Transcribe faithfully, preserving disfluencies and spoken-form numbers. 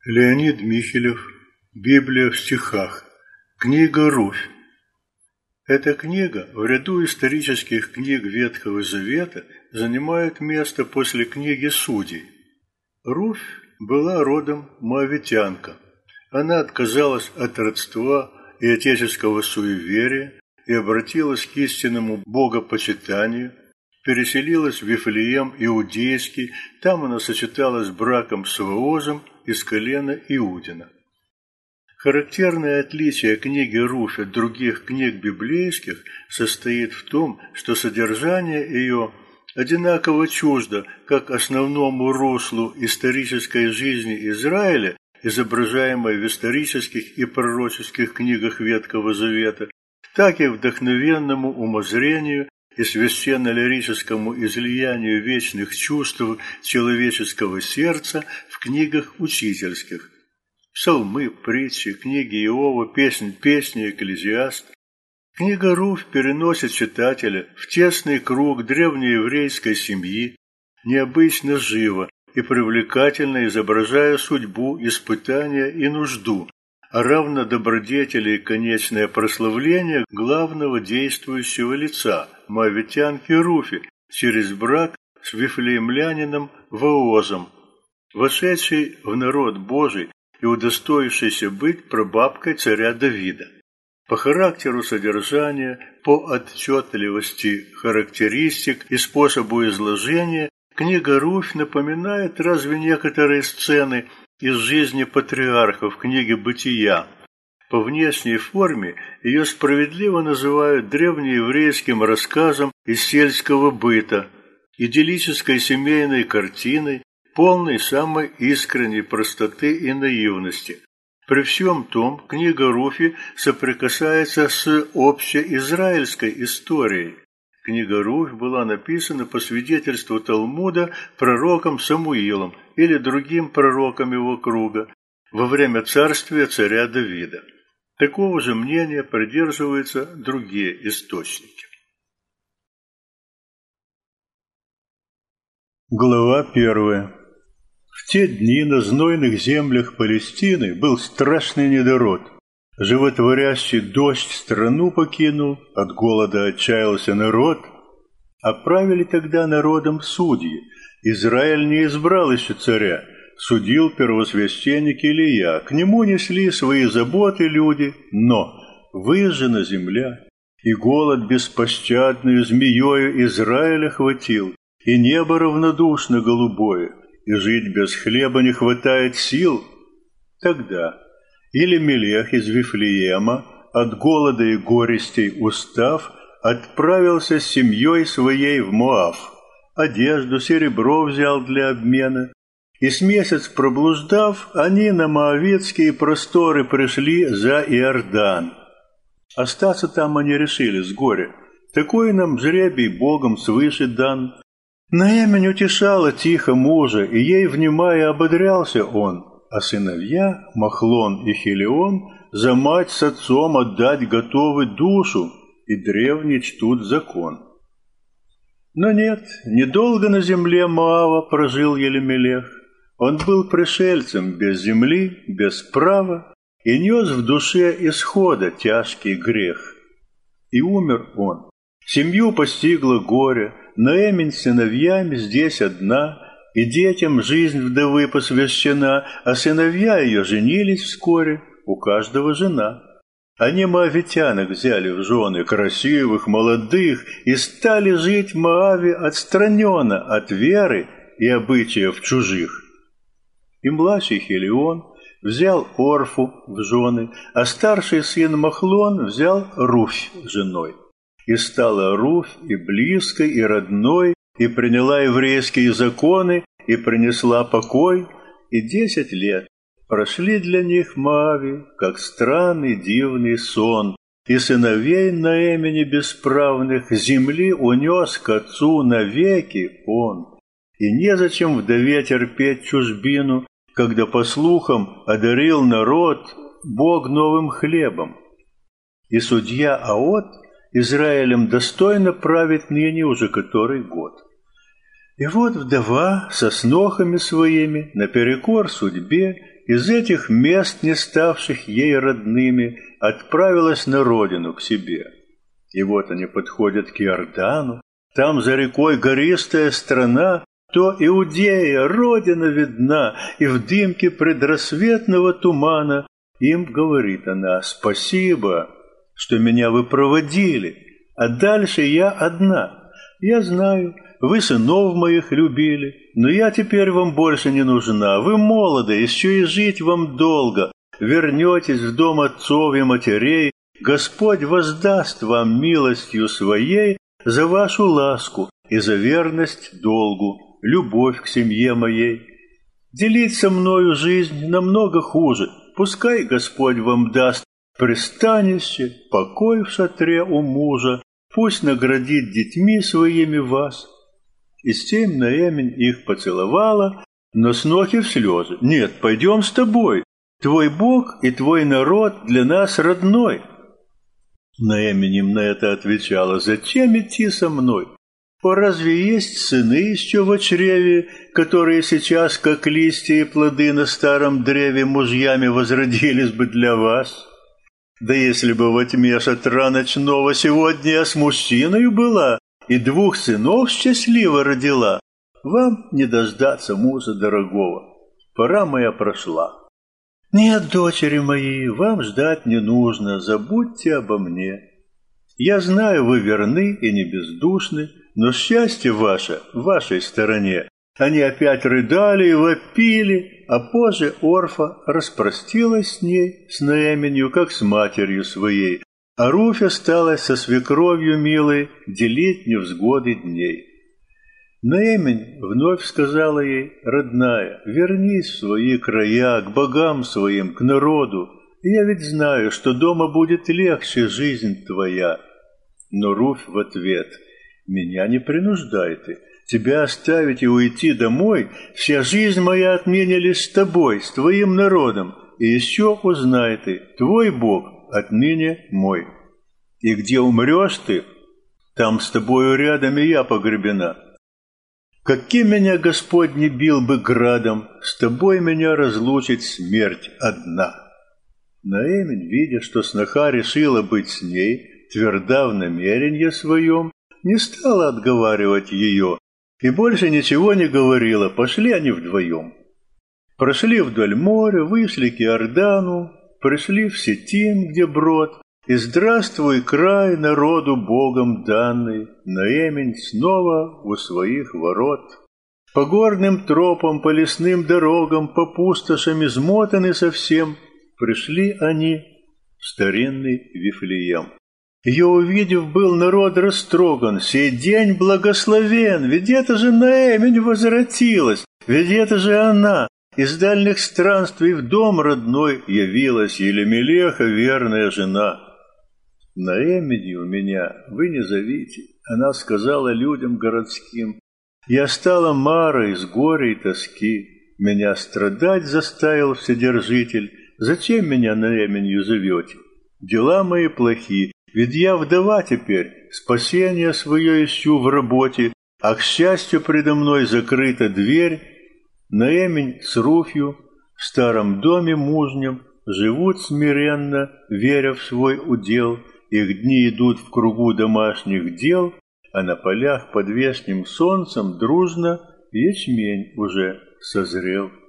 Леонид Михелев. Библия в стихах. Книга «Руфь». Эта книга в ряду исторических книг Ветхого Завета занимает место после книги Судей. Руфь была родом моавитянка. Она отказалась от родства и отеческого суеверия и обратилась к истинному богопочитанию, переселилась в Вифлеем Иудейский, там она сочеталась браком с Воозом из колена Иудина. Характерное отличие книги Руфь от других книг библейских состоит в том, что содержание ее одинаково чуждо как основному руслу исторической жизни Израиля, изображаемой в исторических и пророческих книгах Ветхого Завета, так и вдохновенному умозрению и священно-лирическому излиянию вечных чувств человеческого сердца в книгах учительских. Псалмы, притчи, книги Иова, песнь песни, Экклезиаст. Книга Руфь переносит читателя в тесный круг древнееврейской семьи, необычно живо и привлекательно изображая судьбу, испытания и нужду, а равно добродетели и конечное прославление главного действующего лица, моавитянки Руфи, через брак с вифлеемлянином Воозом, вошедший в народ Божий и удостоившийся быть прабабкой царя Давида. По характеру содержания, по отчетливости характеристик и способу изложения книга Руфь напоминает разве некоторые сцены из жизни патриархов книги «Бытия». По внешней форме ее справедливо называют древнееврейским рассказом из сельского быта, идиллической семейной картиной, полной самой искренней простоты и наивности. При всем том, книга Руфи соприкасается с общеизраильской историей. Книга Руфь была написана по свидетельству Талмуда пророком Самуилом или другим пророком его круга во время царствия царя Давида. Такого же мнения придерживаются другие источники. Глава первая. В те дни на знойных землях Палестины был страшный недород. Животворящий дождь страну покинул, от голода отчаялся народ. А правили тогда народом судьи. Израиль не избрал еще царя, судил первосвященник Илия. К нему несли свои заботы люди, но выжжена земля, и голод беспощадную змеёю Израиля хватил, и небо равнодушно голубое, и жить без хлеба не хватает сил. Тогда Илимелех из Вифлеема, от голода и горестей устав, отправился с семьей своей в Моав, одежду, серебро взял для обмена, и с месяц проблуждав, они на моавитские просторы пришли за Иордан. Остаться там они решили с горя. Такой нам жребий Богом свыше дан. Наэмень утешала тихо мужа, и ей внимая ободрялся он, а сыновья, Махлон и Хелион, за мать с отцом отдать готовы душу, и древний чтут закон. Но нет, недолго на земле Моава прожил Елемелех. Он был пришельцем без земли, без права, и нес в душе исхода тяжкий грех. И умер он. Семью постигло горе, Наэмень с сыновьями здесь одна, и детям жизнь вдовы посвящена, а сыновья ее женились вскоре, у каждого жена. Они моавитянок взяли в жены, красивых, молодых, и стали жить в Моаве отстраненно от веры и обычаев чужих. И младший Хелион взял Орфу в жены, а старший сын Махлон взял Руфь женой. И стала Руфь и близкой, и родной, и приняла еврейские законы, и принесла покой, и десять лет прошли для них в Моаве, как странный дивный сон, и сыновей Наэмени бесправных земли унес к отцу навеки он. И незачем вдове терпеть чужбину, когда, по слухам, одарил народ Бог новым хлебом. И судья Аот Израилем достойно правит ныне уже который год. И вот вдова со снохами своими, наперекор судьбе, из этих мест, не ставших ей родными, отправилась на родину, к себе. И вот они подходят к Иордану, там за рекой гористая страна, то Иудея, родина видна, и в дымке предрассветного тумана им говорит она: «Спасибо, что меня вы проводили, а дальше я одна. Я знаю, вы сынов моих любили, но я теперь вам больше не нужна. Вы молоды, еще и жить вам долго. Вернетесь в дом отцов и матерей, Господь воздаст вам милостью своей за вашу ласку и за верность долгу, любовь к семье моей. Делить со мною жизнь намного хуже. Пускай Господь вам даст пристанище, покой в шатре у мужа, пусть наградит детьми своими вас». И с тем Наэмень их поцеловала, но снохи в слезы. «Нет, пойдем с тобой. Твой Бог и твой народ для нас родной». Наэмень им на это отвечала: «Зачем идти со мной? О, разве есть сыны еще в чреве, которые сейчас, как листья и плоды на старом древе, мужьями возродились бы для вас? Да если бы во тьме шатра ночного сегодня я с мужчиной была и двух сынов счастливо родила, вам не дождаться мужа дорогого. Пора моя прошла. Нет, дочери мои, вам ждать не нужно, забудьте обо мне. Я знаю, вы верны и не бездушны, но счастье ваше в вашей стороне». Они опять рыдали и вопили, а позже Орфа распростилась с ней, с Наэменью, как с матерью своей, а Руфь осталась со свекровью милой делить невзгоды дней. Наэмень вновь сказала ей: «Родная, вернись в свои края, к богам своим, к народу. Я ведь знаю, что дома будет легче жизнь твоя». Но Руфь в ответ: «Меня не принуждай ты. Тебя оставить и уйти домой, вся жизнь моя отныне лишь с тобой, с твоим народом. И еще узнай ты, твой Бог отныне мой. И где умрешь ты, там с тобою рядом и я погребена. Каким меня Господь не бил бы градом, с тобой меня разлучит смерть одна». Наэмень, видя, что сноха решила быть с ней, тверда в намерении своем, не стала отговаривать ее и больше ничего не говорила. Пошли они вдвоем. Прошли вдоль моря, вышли к Иордану, пришли в Ситим, где брод, и здравствуй, край, народу Богом данный. Наэмень снова у своих ворот. По горным тропам, по лесным дорогам, по пустошам измотаны совсем, пришли они в старинный Вифлеем. Ее увидев, был народ растроган. «Сей день благословен, ведь это же Наэмень возвратилась, ведь это же она из дальних странствий в дом родной явилась, Елемелеха верная жена». «Наэмени у меня вы не зовите», — она сказала людям городским. «Я стала Марой с горя и тоски, меня страдать заставил Вседержитель. Зачем меня Наэменью зовете? Дела мои плохи, ведь я вдова теперь, спасение свое ищу в работе, а, к счастью, предо мной закрыта дверь». Наэмень с Руфью в старом доме мужнем живут смиренно, веря в свой удел. Их дни идут в кругу домашних дел, а на полях под вешним солнцем дружно ячмень уже созрел.